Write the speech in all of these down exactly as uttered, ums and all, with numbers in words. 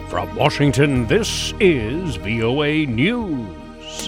From Washington, this is V O A News.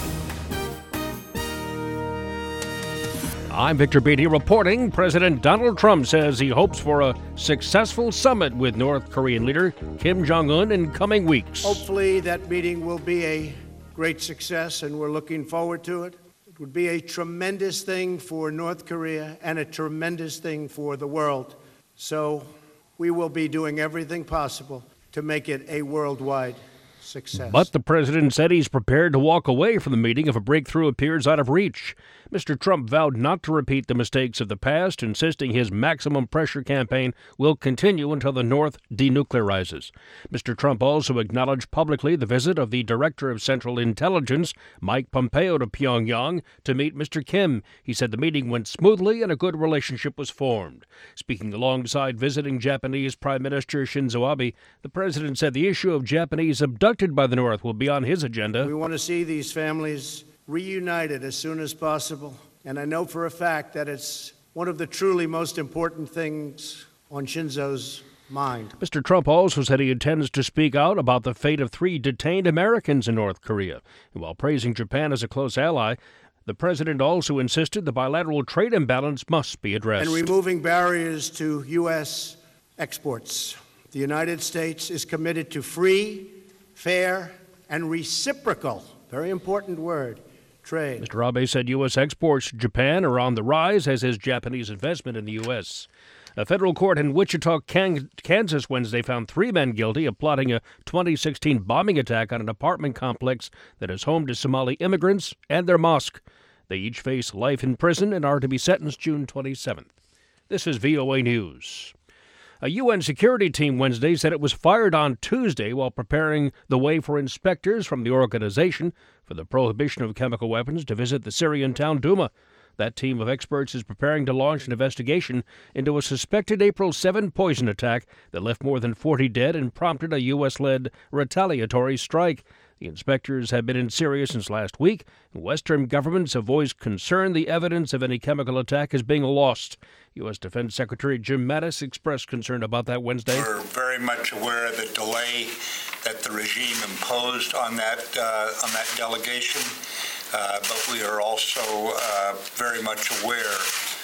I'm Victor Beatty reporting. President Donald Trump says he hopes for a successful summit with North Korean leader Kim Jong-un in coming weeks. Hopefully that meeting will be a great success, and we're looking forward to it. It would be a tremendous thing for North Korea and a tremendous thing for the world. So we will be doing everything possible to make it a worldwide success. But the president said he's prepared to walk away from the meeting if a breakthrough appears out of reach. Mister Trump vowed not to repeat the mistakes of the past, insisting his maximum pressure campaign will continue until the North denuclearizes. Mister Trump also acknowledged publicly the visit of the Director of Central Intelligence, Mike Pompeo, to Pyongyang to meet Mister Kim. He said the meeting went smoothly and a good relationship was formed. Speaking alongside visiting Japanese Prime Minister Shinzo Abe, the president said the issue of Japanese abducted by the North will be on his agenda. We want to see these families reunited as soon as possible, and I know for a fact that it's one of the truly most important things on Shinzo's mind. Mister Trump also said he intends to speak out about the fate of three detained Americans in North Korea. And while praising Japan as a close ally, the president also insisted the bilateral trade imbalance must be addressed. And removing barriers to U S exports. The United States is committed to free, fair, and reciprocal, very important word, trade. Mister Abe said U S exports to Japan are on the rise, as is Japanese investment in the U S. A federal court in Wichita, Kansas, Wednesday found three men guilty of plotting a twenty sixteen bombing attack on an apartment complex that is home to Somali immigrants and their mosque. They each face life in prison and are to be sentenced June twenty-seventh. This is V O A News. A U N security team Wednesday said it was fired on Tuesday while preparing the way for inspectors from the Organization for the Prohibition of Chemical Weapons to visit the Syrian town Douma. That team of experts is preparing to launch an investigation into a suspected April seventh poison attack that left more than forty dead and prompted a U S-led retaliatory strike. The inspectors have been in Syria since last week, and Western governments have voiced concern the evidence of any chemical attack is being lost. U S. Defense Secretary Jim Mattis expressed concern about that Wednesday. We're very much aware of the delay that the regime imposed on that uh, on that delegation, uh, but we are also uh, very much aware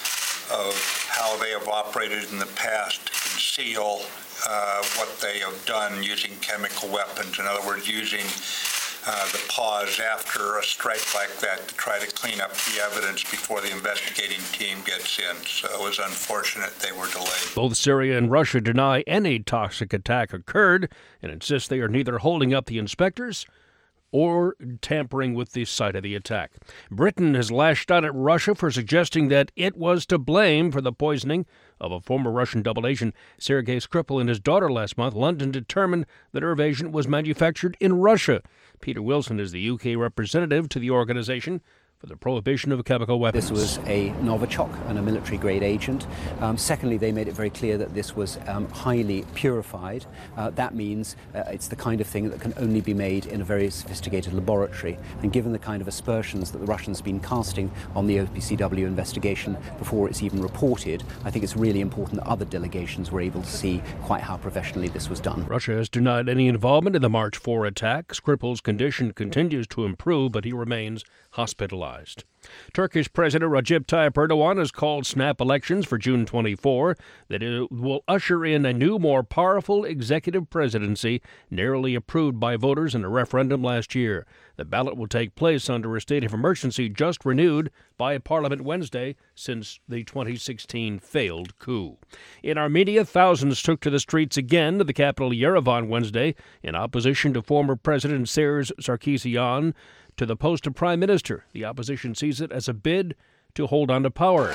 of how they have operated in the past to conceal uh, what they have done using chemical weapons. In other words, using Uh, the pause after a strike like that to try to clean up the evidence before the investigating team gets in. So it was unfortunate they were delayed. Both Syria and Russia deny any toxic attack occurred and insist they are neither holding up the inspectors or tampering with the site of the attack. Britain has lashed out at Russia for suggesting that it was to blame for the poisoning of a former Russian double agent, Sergei Skripal, and his daughter last month. London determined that her agent was manufactured in Russia. Peter Wilson is the U K representative to the Organization for the Prohibition of Chemical Weapons. This was a Novichok and a military-grade agent. Um, secondly, they made it very clear that this was um, highly purified. Uh, that means uh, it's the kind of thing that can only be made in a very sophisticated laboratory. And given the kind of aspersions that the Russians have been casting on the O P C W investigation before it's even reported, I think it's really important that other delegations were able to see quite how professionally this was done. Russia has denied any involvement in the March fourth attack. Skripal's condition continues to improve, but he remains hospitalized. Turkish President Recep Tayyip Erdogan has called snap elections for June twenty-fourth that it will usher in a new, more powerful executive presidency narrowly approved by voters in a referendum last year. The ballot will take place under a state of emergency just renewed by Parliament Wednesday since the twenty sixteen failed coup. In Armenia, thousands took to the streets again to the capital Yerevan Wednesday in opposition to former President Serzh Sargsyan to the post of prime minister. The opposition sees it as a bid to hold on to power.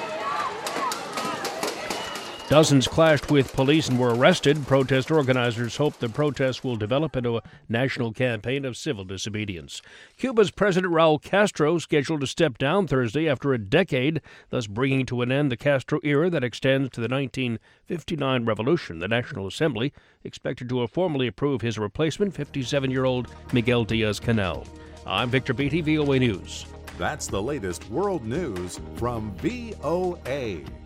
Dozens clashed with police and were arrested. Protest organizers hope the protests will develop into a national campaign of civil disobedience. Cuba's President Raul Castro scheduled to step down Thursday after a decade, thus bringing to an end the Castro era that extends to the nineteen fifty-nine revolution. The National Assembly expected to formally approve his replacement, fifty-seven-year-old Miguel Diaz-Canel. I'm Victor Beatty, V O A News. That's the latest world news from V O A.